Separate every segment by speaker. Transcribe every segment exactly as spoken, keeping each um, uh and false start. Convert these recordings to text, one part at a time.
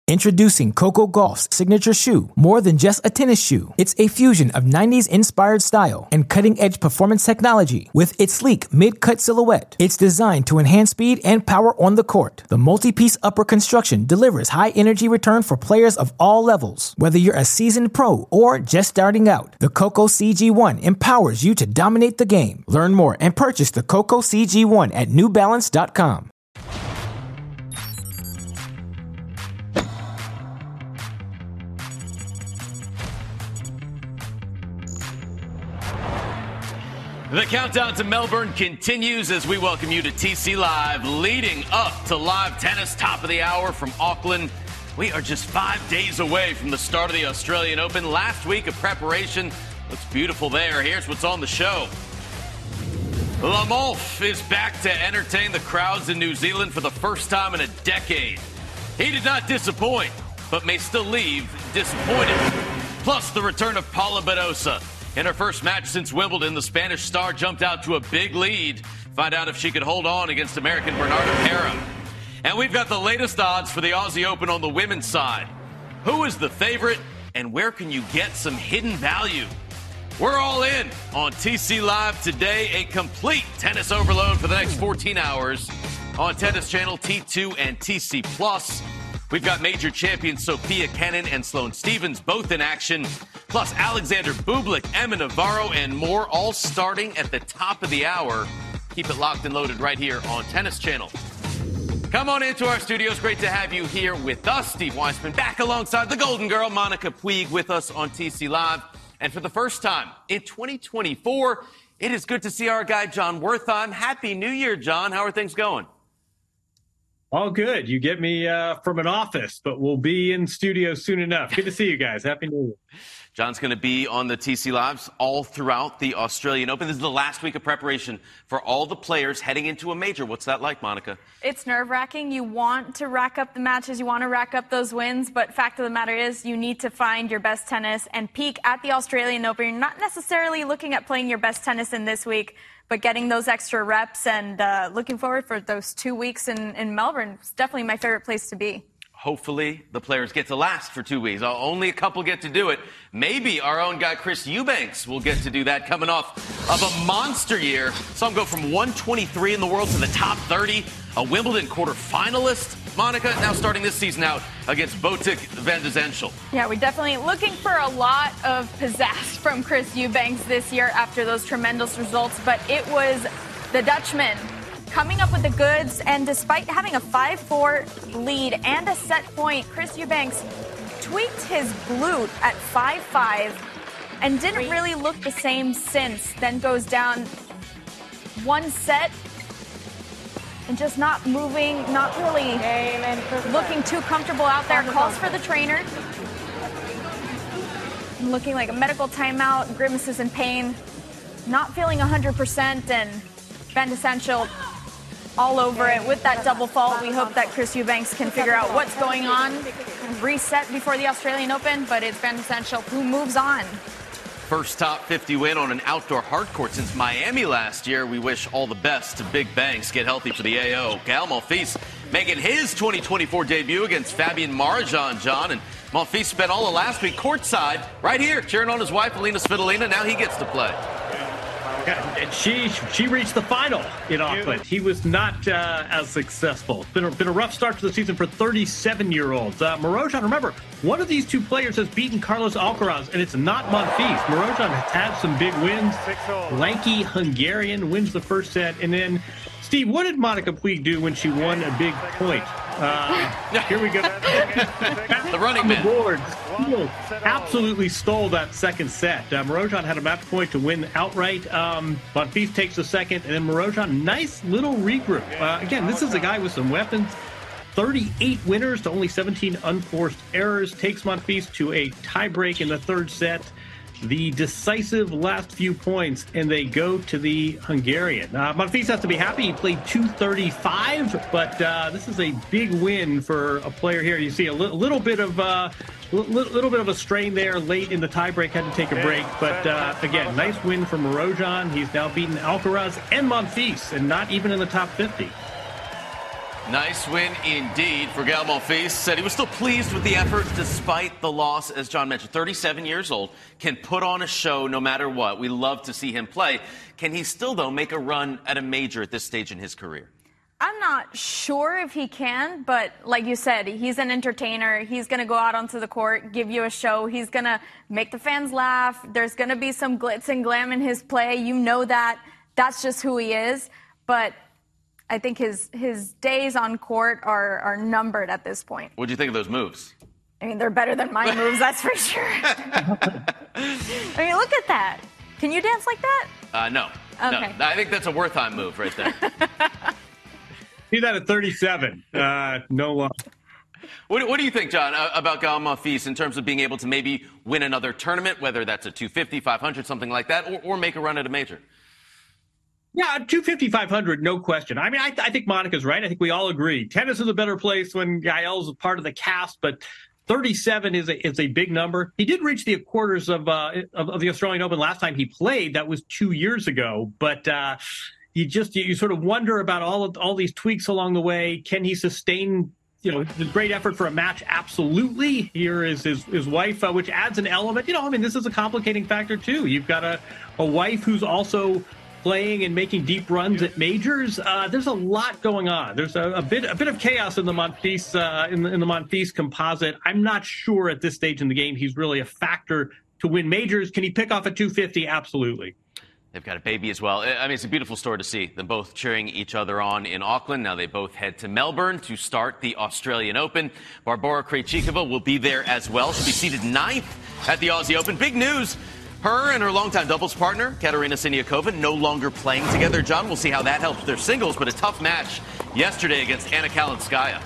Speaker 1: Introducing Coco Gauff's signature shoe, more than just a tennis shoe. It's a fusion of nineties-inspired style and cutting-edge performance technology with its sleek mid-cut silhouette. It's designed to enhance speed and power on the court. The multi-piece upper construction delivers high-energy return for players of all levels. Whether you're a seasoned pro or just starting out, the Coco C G one empowers you to dominate the game. Learn more and purchase the Coco C G one at new balance dot com.
Speaker 2: The countdown to Melbourne continues as we welcome you to T C Live, leading up to live tennis top of the hour from Auckland. We are just five days away from the start of the Australian Open. Last week of preparation looks beautiful there. Here's what's on the show. Le Molf is back to entertain the crowds in New Zealand for the first time in a decade. He did not disappoint, but may still leave disappointed. Plus the return of Paula Badosa. In her first match since Wimbledon, the Spanish star jumped out to a big lead. Find out if she could hold on against American Bernarda Pera. And we've got the latest odds for the Aussie Open on the women's side. Who is the favorite, and where can you get some hidden value? We're all in on T C Live today, a complete tennis overload for the next fourteen hours on Tennis Channel, T two, and T C Plus. We've got major champions Sophia Kenin and Sloane Stephens both in action, plus Alexander Bublik, Emma Navarro, and more, all starting at the top of the hour. Keep it locked and loaded right here on Tennis Channel. Come on into our studios. Great to have you here with us. Steve Weissman back alongside the Golden Girl, Monica Puig, with us on T C Live. And for the first time in twenty twenty-four, it is good to see our guy John Wertheim. Happy New Year, John. How are things going?
Speaker 3: All good. You get me uh, from an office, but we'll be in studio soon enough. Good to see you guys. Happy New Year.
Speaker 2: John's going to be on the T C Lives all throughout the Australian Open. This is the last week of preparation for all the players heading into a major. What's that like, Monica?
Speaker 4: It's nerve-wracking. You want to rack up the matches. You want to rack up those wins. But fact of the matter is you need to find your best tennis and peak at the Australian Open. You're not necessarily looking at playing your best tennis in this week, but getting those extra reps and uh, looking forward for those two weeks in, in Melbourne is definitely my favorite place to be.
Speaker 2: Hopefully the players get to last for two weeks. Only a couple get to do it. Maybe our own guy Chris Eubanks will get to do that coming off of a monster year. Saw him go from one twenty-three in the world to the top thirty, a Wimbledon quarterfinalist. Monica, now starting this season out against Botic van de Zenschel.
Speaker 4: Yeah, we're definitely looking for a lot of pizzazz from Chris Eubanks this year after those tremendous results, but it was the Dutchman coming up with the goods, and despite having a five four lead and a set point, Chris Eubanks tweaked his glute at five five and didn't really look the same since. Then goes down one set and just not moving, not really looking too comfortable out there. Calls for the trainer. Looking like a medical timeout, grimaces in pain, not feeling one hundred percent, and Van de Zenschel all over it with that double fault. We hope that Chris Eubanks can figure out what's going on and reset before the Australian Open, but it's Van de Zenschel who moves on.
Speaker 2: First top fifty win on an outdoor hard court since Miami last year. We wish all the best to Big Banks. Get healthy for the A O. Gael Monfils making his twenty twenty-four debut against Fabian Marjan, John. And Monfils spent all of last week courtside right here cheering on his wife, Alina Svitolina. Now he gets to play.
Speaker 3: And she she reached the final in Auckland. He was not uh, as successful. It's been a, been a rough start to the season for thirty-seven-year-olds. Uh, Marozsan, remember, one of these two players has beaten Carlos Alcaraz, and it's not Monfils. Marozsan has had some big wins. Lanky Hungarian wins the first set. And then, Steve, what did Monica Puig do when she won a big point? Uh, here we go.
Speaker 2: The running man.
Speaker 3: The board absolutely stole that second set. Uh, Marozsan had a match point to win outright. Um, Monfils takes the second, and then Marozsan, nice little regroup. Uh, again, this is a guy with some weapons. thirty-eight winners to only seventeen unforced errors. Takes Monfils to a tiebreak in the third set. The decisive last few points, and they go to the Hungarian. Uh, Monfils has to be happy. He played two thirty-five, but uh, this is a big win for a player here. You see a li- little bit of uh, li- little bit of a strain there late in the tiebreak. Had to take a break, but uh, again, nice win for Marozsan. He's now beaten Alcaraz and Monfils, and not even in the top fifty.
Speaker 2: Nice win indeed for Gael Monfils. Said he was still pleased with the effort despite the loss. As John mentioned, thirty-seven years old, can put on a show no matter what. We love to see him play. Can he still, though, make a run at a major at this stage in his career?
Speaker 4: I'm not sure if he can, but like you said, he's an entertainer. He's going to go out onto the court, give you a show. He's going to make the fans laugh. There's going to be some glitz and glam in his play. You know that. That's just who he is. But I think his his days on court are, are numbered at this point.
Speaker 2: What do you think of those moves?
Speaker 4: I mean, they're better than my moves, that's for sure. I mean, look at that. Can you dance like that?
Speaker 2: Uh, no.
Speaker 4: Okay.
Speaker 2: No. I think that's a Wertheim move right there.
Speaker 3: See that at thirty-seven. Uh, no love.
Speaker 2: What, what do you think, John, uh, about Gael Monfils in terms of being able to maybe win another tournament, whether that's a two fifty, five hundred, something like that, or, or make a run at a major?
Speaker 3: Yeah, two fifty, five hundred, no question. I mean, I, I think Monica's right. I think we all agree. Tennis is a better place when Gael's a part of the cast, but thirty-seven is a is a big number. He did reach the quarters of, uh, of of the Australian Open last time he played. That was two years ago. But uh, you just you, you sort of wonder about all of all these tweaks along the way. Can he sustain, you know, the great effort for a match? Absolutely. Here is his his wife, uh, which adds an element. You know, I mean, this is a complicating factor too. You've got a a wife who's also playing and making deep runs at majors. Uh, there's a lot going on. There's a, a bit a bit of chaos in the Monfils uh, in the in the Monfils composite. I'm not sure at this stage in the game he's really a factor to win majors. Can he pick off a two fifty? Absolutely.
Speaker 2: They've got a baby as well. I mean, it's a beautiful story to see them both cheering each other on in Auckland. Now they both head to Melbourne to start the Australian Open. Barbora Krejcikova will be there as well. She'll be seated ninth at the Aussie Open. Big news. Her and her longtime doubles partner, Katerina Siniakova, no longer playing together. John, we'll see how that helps their singles, but a tough match yesterday against Anna Kalinskaya.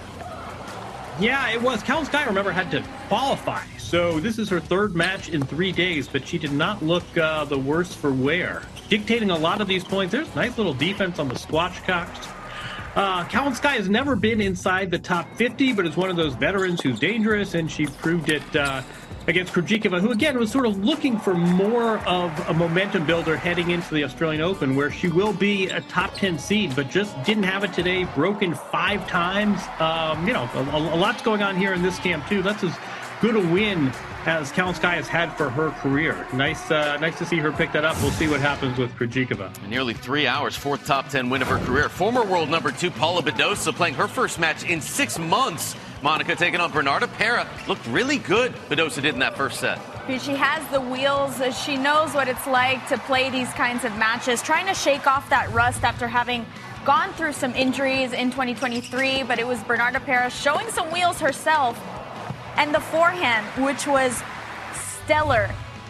Speaker 3: Yeah, it was. Kalinskaya, remember, had to qualify. So this is her third match in three days, but she did not look uh, the worse for wear. Dictating a lot of these points. There's nice little defense on the squashcocks. Uh, Kalinskaya has never been inside the top fifty, but is one of those veterans who's dangerous, and she proved it uh, against Krejcikova, who, again, was sort of looking for more of a momentum builder heading into the Australian Open, where she will be a top ten seed, but just didn't have it today, broken five times. Um, you know, a, a lot's going on here in this camp, too. That's as good a win as Kalinskaya has had for her career. Nice uh, nice to see her pick that up. We'll see what happens with Krejcikova.
Speaker 2: In nearly three hours, fourth top ten win of her career. Former world number two, Paula Badosa, playing her first match in six months. Monica taking on Bernarda Pera. Looked really good, Badosa did in that first set.
Speaker 4: She has the wheels. She knows what it's like to play these kinds of matches, trying to shake off that rust after having gone through some injuries in twenty twenty-three, but it was Bernarda Pera showing some wheels herself. And the forehand, which was stellar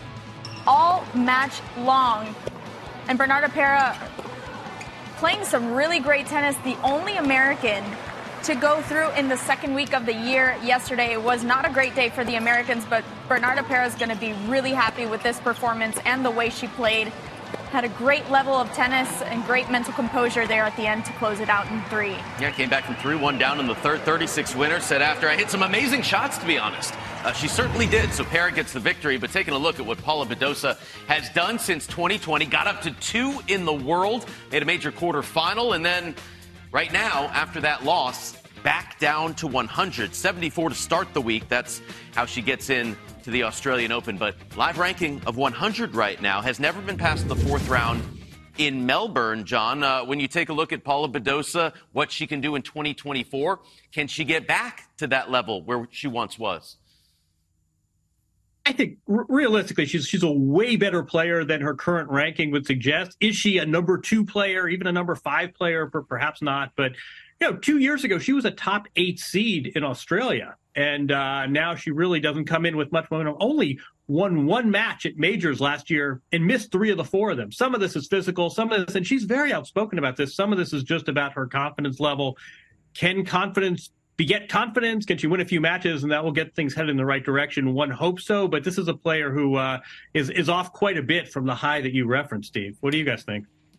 Speaker 4: all match long. And Bernarda Pera playing some really great tennis, the only American to go through in the second week of the year yesterday. It was not a great day for the Americans, but Bernarda Pera is going to be really happy with this performance and the way she played. Had a great level of tennis and great mental composure there at the end to close it out in three.
Speaker 2: Yeah, came back from three one down in the third, thirty-six winner. Said after, I hit some amazing shots, to be honest. Uh, she certainly did, so Pera gets the victory. But taking a look at what Paula Badosa has done since twenty twenty, got up to two in the world, made a major quarterfinal, and then right now, after that loss, back down to one hundred. seventy-four to start the week. That's how she gets in to the Australian Open, but live ranking of one hundred right now, has never been past the fourth round in Melbourne. John, uh, when you take a look at Paula Badosa, what she can do in twenty twenty-four, can she get back to that level where she once was?
Speaker 3: I think r- realistically, she's she's a way better player than her current ranking would suggest. Is she a number two player, even a number five player? Perhaps not, but you know, two years ago, she was a top eight seed in Australia. And uh, now she really doesn't come in with much momentum. Only won one match at majors last year and missed three of the four of them. Some of this is physical, some of this, and she's very outspoken about this. Some of this is just about her confidence level. Can confidence beget confidence? Can she win a few matches and that will get things headed in the right direction? One hopes so, but this is a player who uh, is, is off quite a bit from the high that you referenced, Steve. What do you guys think?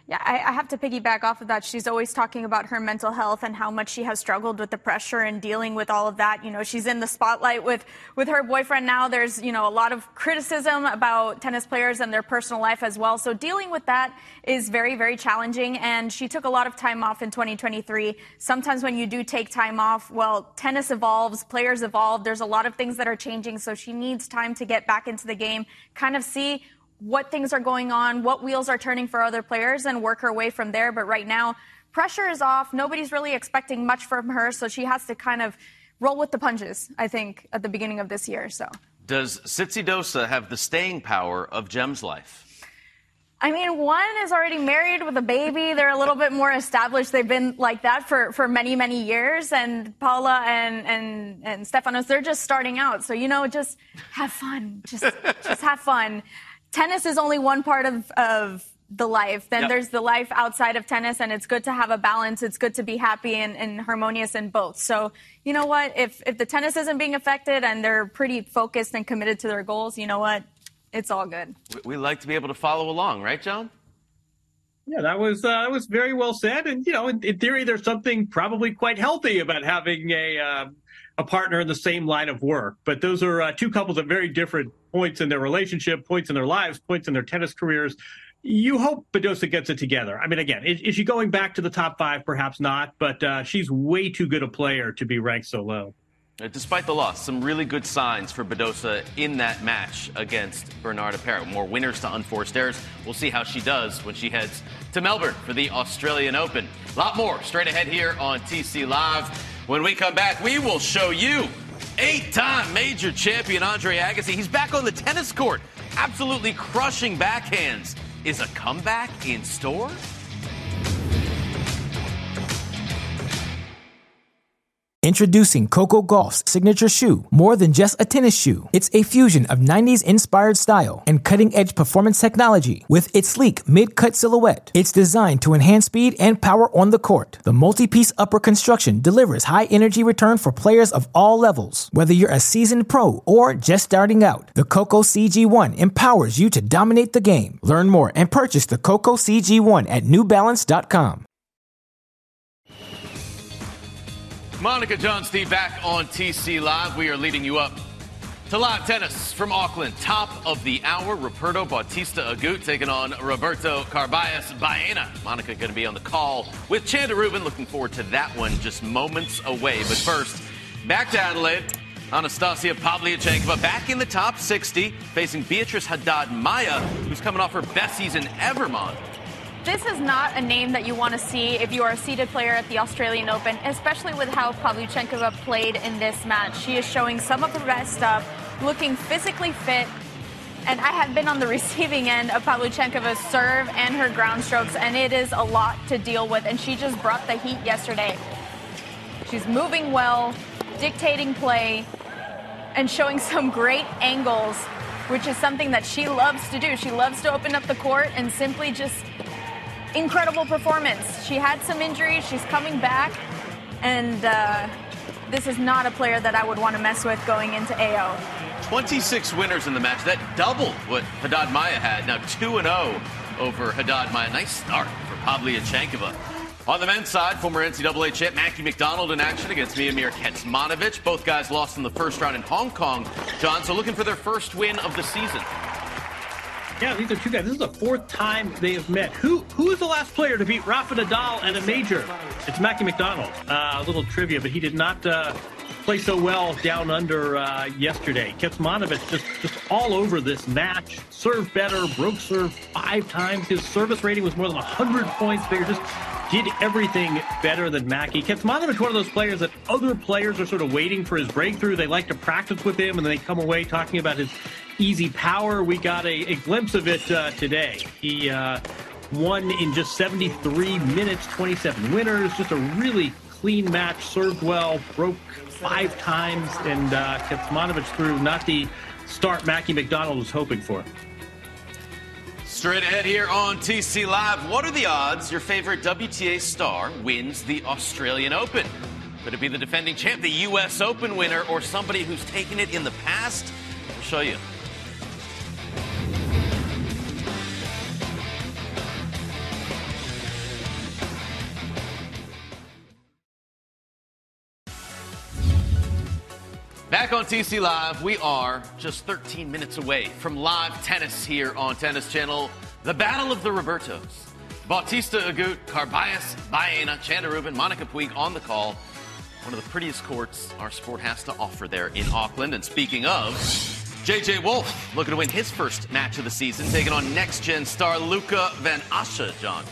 Speaker 4: Yeah, I, I have to piggyback off of that. She's always talking about her mental health and how much she has struggled with the pressure and dealing with all of that. You know, she's in the spotlight with, with her boyfriend now. There's, you know, a lot of criticism about tennis players and their personal life as well. So dealing with that is very, very challenging. And she took a lot of time off in twenty twenty-three. Sometimes when you do take time off, well, tennis evolves, players evolve. There's a lot of things that are changing. So she needs time to get back into the game, kind of see what things are going on, what wheels are turning for other players, and work her way from there. But right now, pressure is off. Nobody's really expecting much from her, so she has to kind of roll with the punches, I think, at the beginning of this year. So,
Speaker 2: does Tsitsidosa have the staying power of Gem's life?
Speaker 4: I mean, one is already married with a baby. They're a little bit more established. They've been like that for, for many, many years. And Paula and, and, and Stefanos, they're just starting out. So, you know, just have fun. Just, just have fun. Tennis is only one part of, of the life. Then yep. there's the life outside of tennis, and it's good to have a balance. It's good to be happy and, and harmonious in both. So, you know what? If if the tennis isn't being affected and they're pretty focused and committed to their goals, you know what? It's all good.
Speaker 2: We like to be able to follow along, right, John?
Speaker 3: Yeah, that was uh, that was very well said. And, you know, in, in theory, there's something probably quite healthy about having a uh, a partner in the same line of work. But those are uh, two couples at very different points in their relationship, points in their lives, points in their tennis careers. You hope Badosa gets it together. I mean, again, is, is she going back to the top five? Perhaps not, but uh, she's way too good a player to be ranked so low.
Speaker 2: Despite the loss, some really good signs for Badosa in that match against Bernarda Pera. More winners to unforced errors. We'll see how she does when she heads to Melbourne for the Australian Open. A lot more straight ahead here on T C Live. When we come back, we will show you eight-time major champion Andre Agassi. He's back on the tennis court, absolutely crushing backhands. Is a comeback in store?
Speaker 1: Introducing Coco Gauff's signature shoe, more than just a tennis shoe. It's a fusion of nineties-inspired style and cutting-edge performance technology with its sleek mid-cut silhouette. It's designed to enhance speed and power on the court. The multi-piece upper construction delivers high-energy return for players of all levels. Whether you're a seasoned pro or just starting out, the Coco C G one empowers you to dominate the game. Learn more and purchase the Coco C G one at new balance dot com.
Speaker 2: Monica, John, Steve back on T C Live. We are leading you up to live tennis from Auckland. Top of the hour, Roberto Bautista Agut taking on Roberto Carballes Baena. Monica going to be on the call with Chanda Rubin. Looking forward to that one just moments away. But first, back to Adelaide. Anastasia Pavlyuchenkova back in the top sixty, facing Beatrice Haddad-Maia, who's coming off her best season ever, Mon.
Speaker 4: This is not a name that you want to see if you are a seeded player at the Australian Open, especially with how Pavlyuchenkova played in this match. She is showing some of her best stuff, looking physically fit. And I have been on the receiving end of Pavlyuchenkova's serve and her ground strokes, and it is a lot to deal with. And she just brought the heat yesterday. She's moving well, dictating play, and showing some great angles, which is something that she loves to do. She loves to open up the court and simply just... incredible performance. She had some injuries. She's coming back. And uh, this is not a player that I would want to mess with going into A O.
Speaker 2: twenty-six winners in the match. That doubled what Haddad-Maia had. Now two and oh over Haddad-Maia. Nice start for Pavlyuchenkova. On the men's side, former N C double A champ Mackie McDonald in action against Miomir Kecmanovic. Both guys lost in the first round in Hong Kong. John, so looking for their first win of the season.
Speaker 3: Yeah, these are two guys. This is the fourth time they have met. Who who is the last player to beat Rafa Nadal at a major? It's Mackie McDonald. Uh, a little trivia, but he did not uh, play so well down under uh, yesterday. Kecmanovic just, just all over this match. Served better, broke serve five times. His service rating was more than one hundred points bigger. Just did everything better than Mackie. Kecmanovic, one of those players that other players are sort of waiting for his breakthrough. They like to practice with him, and then they come away talking about his easy power. We got a, a glimpse of it uh, today. He uh, won in just seventy-three minutes, twenty-seven winners. Just a really clean match, served well, broke five times, and uh, Kecmanovic threw not the start Mackie McDonald was hoping for.
Speaker 2: Straight ahead here on T C Live, what are the odds your favorite W T A star wins the Australian Open? Could it be the defending champ, the U S Open winner, or somebody who's taken it in the past? We'll show you. Back on T C Live, we are just thirteen minutes away from live tennis here on Tennis Channel. The Battle of the Robertos. Bautista Agut, Carballes Baena, Chanda Rubin, Monica Puig on the call. One of the prettiest courts our sport has to offer there in Auckland. And speaking of, J J Wolf looking to win his first match of the season, taking on next-gen star Luca Van Assche, John.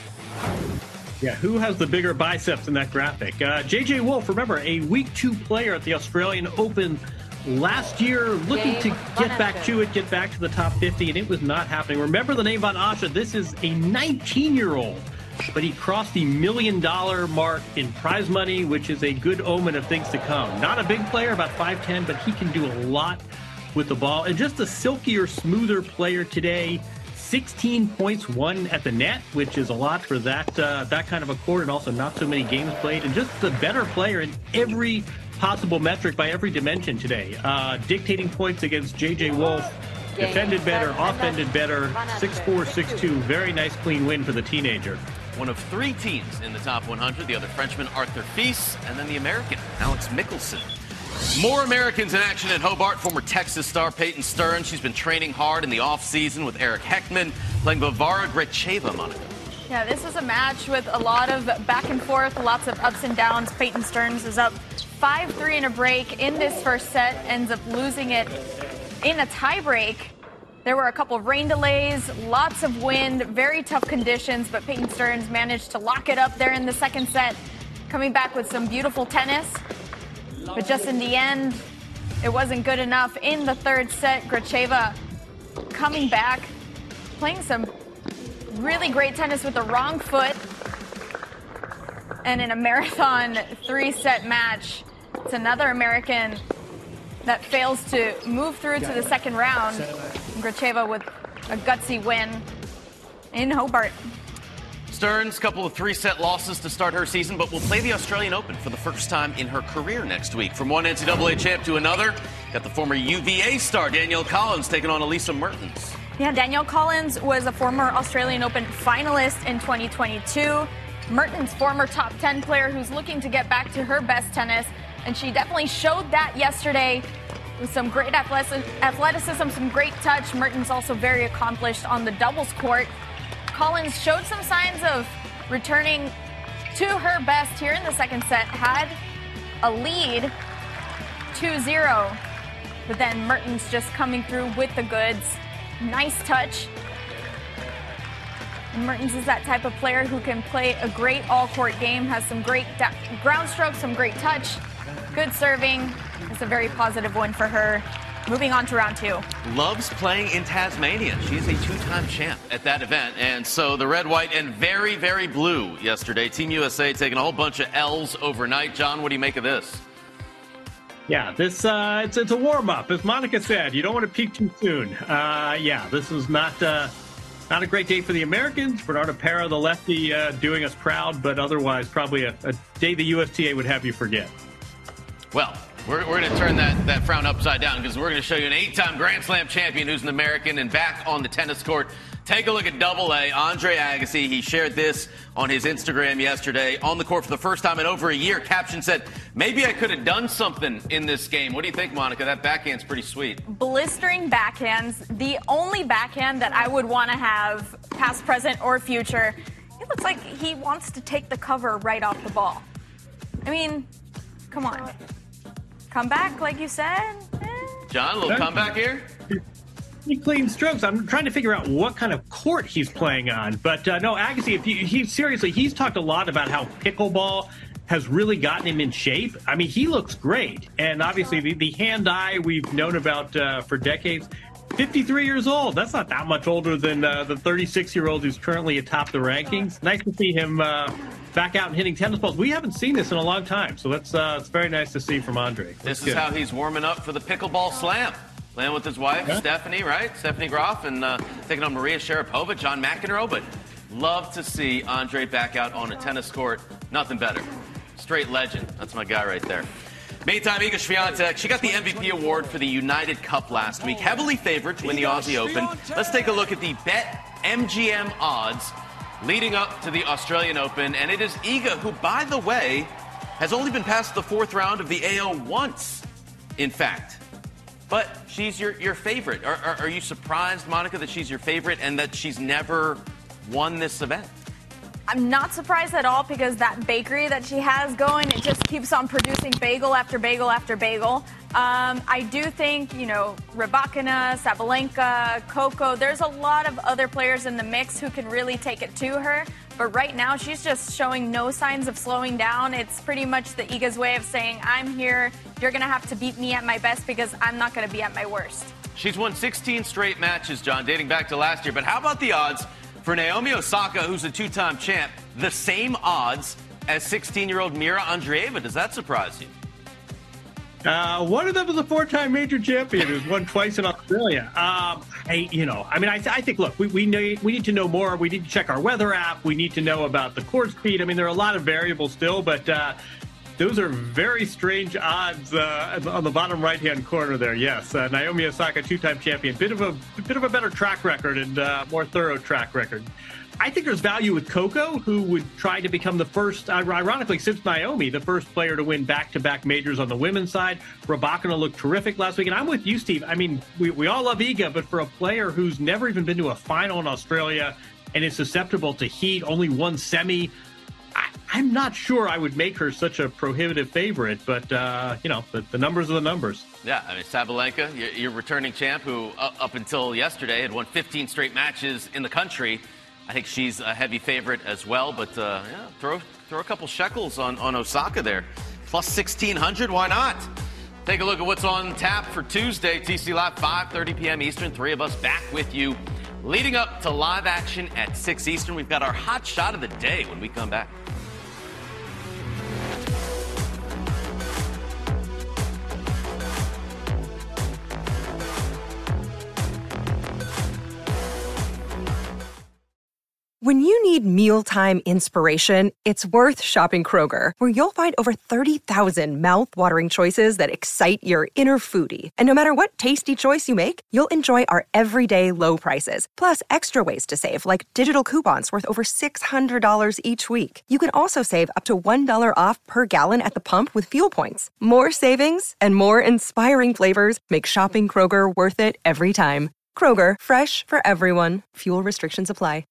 Speaker 3: Yeah, who has the bigger biceps in that graphic? Uh, J J Wolf, remember, a week two player at the Australian Open last year, looking to get back to it, get back to the top fifty, and it was not happening. Remember the name Van Assche. This is a nineteen-year-old, but he crossed the million-dollar mark in prize money, which is a good omen of things to come. Not a big player, about five ten, but he can do a lot with the ball. And just a silkier, smoother player today. sixteen points won at the net, which is a lot for that uh, that kind of a court, and also not so many games played. And just the better player in every possible metric by every dimension today. Uh, dictating points against J J Wolf. Defended better, offended better. six four, six two. Very nice, clean win for the teenager.
Speaker 2: One of three teams in the top one hundred. The other Frenchman, Arthur Fils, and then the American, Alex Mickelson. More Americans in action at Hobart. Former Texas star Peyton Stearns. She's been training hard in the offseason with Eric Heckman, playing Varvara Gracheva, Monica.
Speaker 4: Yeah, this is a match with a lot of back and forth, lots of ups and downs. Peyton Stearns is up five three in a break in this first set, ends up losing it in a tiebreak. There were a couple of rain delays, lots of wind, very tough conditions, but Peyton Stearns managed to lock it up there in the second set, coming back with some beautiful tennis. But just in the end, it wasn't good enough. In the third set, Gracheva coming back, playing some really great tennis with the wrong foot. And in a marathon three-set match, it's another American that fails to move through to the second round. Gracheva with a gutsy win in Hobart.
Speaker 2: Stearns, couple of three-set losses to start her season, but will play the Australian Open for the first time in her career next week. From one N C double A champ to another, got the former U V A star Danielle Collins taking on Elisa Mertens.
Speaker 4: Yeah, Danielle Collins was a former Australian Open finalist in twenty twenty-two. Mertens, former top ten player who's looking to get back to her best tennis, and she definitely showed that yesterday with some great athleticism, some great touch. Mertens also very accomplished on the doubles court. Collins showed some signs of returning to her best here in the second set, had a lead two zero, but then Mertens just coming through with the goods. Nice touch. Mertens is that type of player who can play a great all-court game, has some great da- ground strokes, some great touch, good serving. It's a very positive win for her. Moving on to round two.
Speaker 2: Loves playing in Tasmania. She's a two-time champ at that event. And so the red, white, and very, very blue yesterday. Team U S A taking a whole bunch of L's overnight. John, what do you make of this?
Speaker 3: Yeah, this uh, it's, it's a warm-up. As Monica said, you don't want to peak too soon. Uh, yeah, this is not uh, not a great day for the Americans. Bernardo Pera, the lefty, uh, doing us proud, but otherwise probably a, a day the U S T A would have you forget.
Speaker 2: Well, We're, we're going to turn that, that frown upside down because we're going to show you an eight-time Grand Slam champion who's an American and back on the tennis court. Take a look at double A, Andre Agassi. He shared this on his Instagram yesterday. On the court for the first time in over a year. Caption said, maybe I could have done something in this game. What do you think, Monica? That backhand's pretty sweet.
Speaker 4: Blistering backhands. The only backhand that I would want to have, past, present, or future. It looks like he wants to take the cover right off the ball. I mean, come on. Come back, like you said. Eh.
Speaker 2: John, a little comeback here?
Speaker 3: He clean strokes. I'm trying to figure out what kind of court he's playing on. But uh, no, Agassi, if you, he seriously, he's talked a lot about how pickleball has really gotten him in shape. I mean, he looks great. And obviously the, the hand-eye we've known about uh, for decades. fifty-three years old. That's not that much older than uh, the thirty-six-year-old who's currently atop the rankings. Nice to see him uh, back out and hitting tennis balls. We haven't seen this in a long time, so that's uh, it's very nice to see from Andre. That's
Speaker 2: this is
Speaker 3: good.
Speaker 2: how he's warming up for the pickleball slam. Playing with his wife, yeah. Stephanie, right? Stephanie Groff, and uh, taking on Maria Sharapova, John McEnroe. But love to see Andre back out on a tennis court. Nothing better. Straight legend. That's my guy right there. Meantime, Iga Swiatek, she got the M V P award for the United Cup last week. Heavily favored to win the Aussie Open. Let's take a look at the Bet M G M odds leading up to the Australian Open. And it is Iga who, by the way, has only been past the fourth round of the A O once, in fact. but she's your, your favorite. Are, are, are you surprised, Monica, that she's your favorite and that she's never won this event?
Speaker 4: I'm not surprised at all because that bakery that she has going, it just keeps on producing bagel after bagel after bagel. Um, I do think, you know, Rybakina, Sabalenka, Coco, there's a lot of other players in the mix who can really take it to her. But right now, she's just showing no signs of slowing down. It's pretty much the Iga's way of saying, I'm here. You're going to have to beat me at my best because I'm not going to be at my worst.
Speaker 2: She's won sixteen straight matches, John, dating back to last year. But how about the odds for Naomi Osaka, who's a two-time champ, the same odds as sixteen-year-old Mira Andreeva? Does that surprise you?
Speaker 3: Uh, one of them is a four-time major champion who's won twice in Australia. Um, hey, you know, I mean, I, th- I think, look, we we, need, we need to know more. We need to check our weather app. We need to know about the court speed. I mean, there are a lot of variables still, but uh, those are very strange odds uh, on the bottom right-hand corner there. Yes, uh, Naomi Osaka, two-time champion, bit of a bit of a better track record and uh, more thorough track record. I think there's value with Coco, who would try to become the first, ironically, since Naomi, the first player to win back-to-back majors on the women's side. Rybakina looked terrific last week. And I'm with you, Steve. I mean, we, we all love Iga, but for a player who's never even been to a final in Australia and is susceptible to heat, only one semi, I, I'm not sure I would make her such a prohibitive favorite. But, uh, you know, the, the numbers are the numbers.
Speaker 2: Yeah, I mean, Sabalenka, your, your returning champ, who uh, up until yesterday had won fifteen straight matches in the country. I think she's a heavy favorite as well, but uh, yeah, throw throw a couple shekels on, on Osaka there. Plus sixteen hundred, why not? Take a look at what's on tap for Tuesday. T C Live, five thirty p.m. Eastern. Three of us back with you. Leading up to live action at six Eastern, we've got our hot shot of the day when we come back.
Speaker 5: When you need mealtime inspiration, it's worth shopping Kroger, where you'll find over thirty thousand mouth-watering choices that excite your inner foodie. And no matter what tasty choice you make, you'll enjoy our everyday low prices, plus extra ways to save, like digital coupons worth over six hundred dollars each week. You can also save up to one dollar off per gallon at the pump with fuel points. More savings and more inspiring flavors make shopping Kroger worth it every time. Kroger, fresh for everyone. Fuel restrictions apply.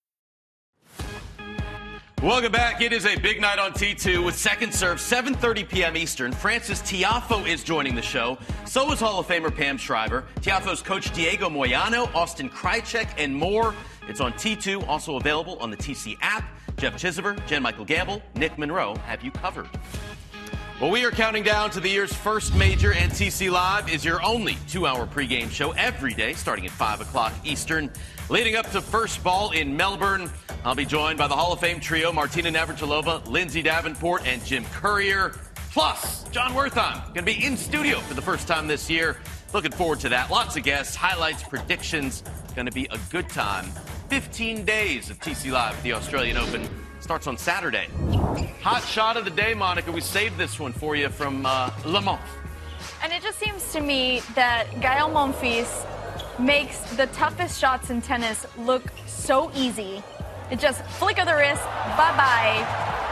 Speaker 2: Welcome back. It is a big night on T two with Second Serve, seven thirty p.m. Eastern. Frances Tiafoe is joining the show. So is Hall of Famer Pam Shriver. Tiafoe's coach Diego Moyano, Austin Krajicek, and more. It's on T two, also available on the T C app. Jeff Chisover, Jen Michael Gamble, Nick Monroe have you covered. Well, we are counting down to the year's first major, and T C Live is your only two-hour pregame show every day, starting at five o'clock Eastern. Leading up to first ball in Melbourne, I'll be joined by the Hall of Fame trio, Martina Navratilova, Lindsay Davenport, and Jim Courier. Plus, John Wertheim going to be in studio for the first time this year. Looking forward to that. Lots of guests, highlights, predictions. Going to be a good time. fifteen days of T C Live at the Australian Open. Starts on Saturday. Hot shot of the day, Monica. We saved this one for you from uh, Le Mans.
Speaker 4: And it just seems to me that Gael Monfils makes the toughest shots in tennis look so easy. It just flick of the wrist, bye-bye,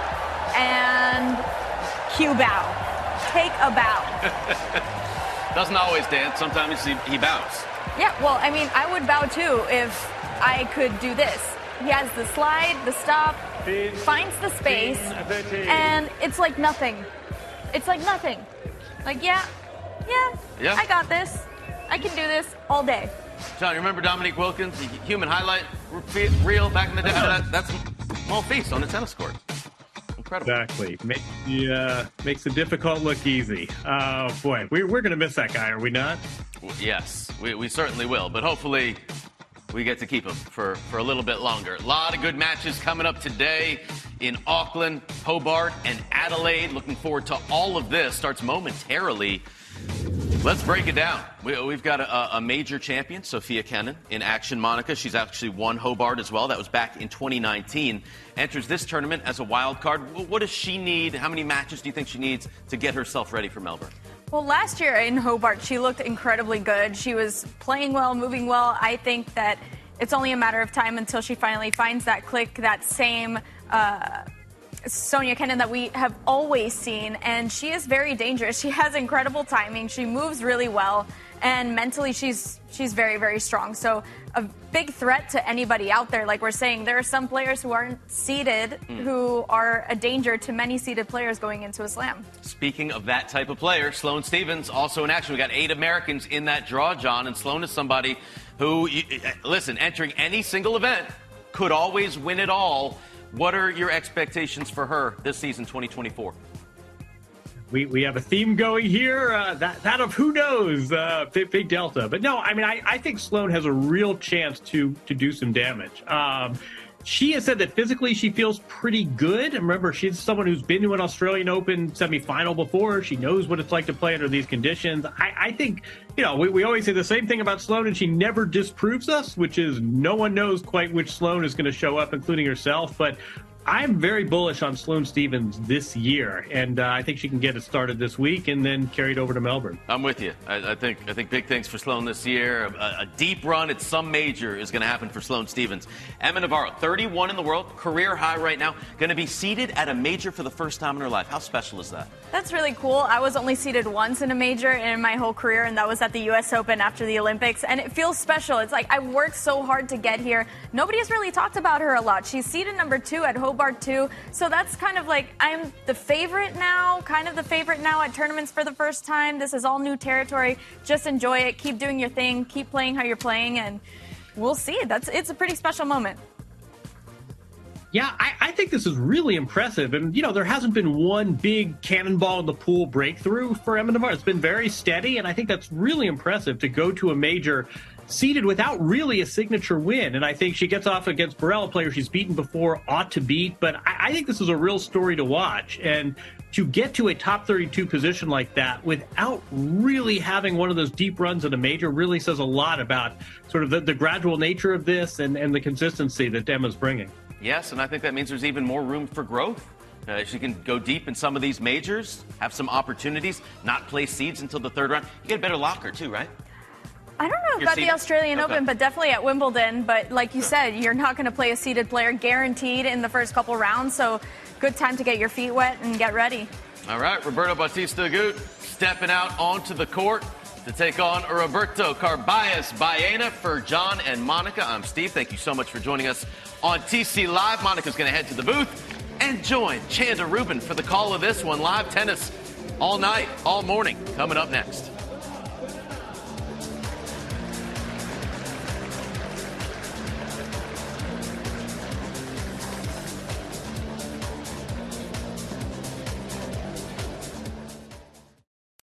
Speaker 4: and cue bow. Take a bow.
Speaker 2: Doesn't always dance. Sometimes he, he bows.
Speaker 4: Yeah, well, I mean, I would bow too if I could do this. He has the slide, the stop, finds the space, and it's like nothing. It's like nothing. Like, yeah, yeah,
Speaker 2: yeah.
Speaker 4: I got this. I can do this all day.
Speaker 2: John, you remember Dominique Wilkins, the human highlight reel back in the day? That, that's Monfils on the tennis court. Incredible.
Speaker 3: Exactly. Make the, uh, makes the difficult look easy. Oh, boy. We, we're going to miss that guy, are we not?
Speaker 2: Well, yes, we, we certainly will. But hopefully we get to keep him for, for a little bit longer. A lot of good matches coming up today in Auckland, Hobart, and Adelaide. Looking forward to all of this. Starts momentarily. Let's break it down. We, we've got a, a major champion, Sofia Kenin, in action. Monica, she's actually won Hobart as well. That was back in twenty nineteen. Enters this tournament as a wild card. What does she need? How many matches do you think she needs to get herself ready for Melbourne?
Speaker 4: Well, last year in Hobart, she looked incredibly good. She was playing well, moving well. I think that it's only a matter of time until she finally finds that click, that same uh, Sonia Kenin that we have always seen. And she is very dangerous. She has incredible timing. She moves really well. and mentally she's she's very, very strong. So a big threat to anybody out there. Like we're saying, there are some players who aren't seeded mm. who are a danger to many seeded players going into a slam.
Speaker 2: Speaking of that type of player, Sloane Stephens also in action. We got eight Americans in that draw, John, and Sloane is somebody who, listen, entering any single event could always win it all. What are your expectations for her this season, twenty twenty-four?
Speaker 3: We we have a theme going here, uh, that that of who knows, uh, big, big delta. But no, I mean, I, I think Sloane has a real chance to to do some damage. Um, she has said that physically she feels pretty good. Remember, she's someone who's been to an Australian Open semifinal before. She knows what it's like to play under these conditions. I, I think, you know, we, we always say the same thing about Sloane, and she never disproves us, which is no one knows quite which Sloane is going to show up, including herself. But I'm very bullish on Sloane Stephens this year, and uh, I think she can get it started this week and then carried over to Melbourne.
Speaker 2: I'm with you. I, I think I think big things for Sloane this year. A, a deep run at some major is going to happen for Sloane Stephens. Emma Navarro, thirty-one in the world, career high right now, going to be seeded at a major for the first time in her life. How special is that?
Speaker 4: That's really cool. I was only seeded once in a major in my whole career, and that was at the U S Open after the Olympics, and it feels special. It's like I worked so hard to get here. Nobody has really talked about her a lot. She's seeded number two at Hobart too, so that's kind of like I'm the favorite now, kind of the favorite now at tournaments for the first time. This is all new territory. Just enjoy it. Keep doing your thing. Keep playing how you're playing, and we'll see. That's it's a pretty special moment.
Speaker 3: Yeah, I, I think this is really impressive. And, you know, there hasn't been one big cannonball in the pool breakthrough for Emma Navarro. It's been very steady, and I think that's really impressive to go to a major seeded without really a signature win. And I think she gets off against Burrell, a player she's beaten before, ought to beat. But I, I think this is a real story to watch. And to get to a top thirty-two position like that without really having one of those deep runs in a major really says a lot about sort of the, the gradual nature of this and, and the consistency that Emma's bringing.
Speaker 2: Yes, and I think that means there's even more room for growth. Uh, she can go deep in some of these majors, have some opportunities, not play seeds until the third round. You get a better locker, too, right?
Speaker 4: I don't know
Speaker 2: You're
Speaker 4: about
Speaker 2: seeded?
Speaker 4: the Australian
Speaker 2: Okay.
Speaker 4: Open, but definitely at Wimbledon. But like you said, you're not going to play a seeded player guaranteed in the first couple rounds. So good time to get your feet wet and get ready.
Speaker 2: All right, Roberto Bautista Agut stepping out onto the court to take on Roberto Carballes Baena. For John and Monica, I'm Steve. Thank you so much for joining us on T C Live. Monica's going to head to the booth and join Chanda Rubin for the call of this one. Live tennis all night, all morning, coming up next.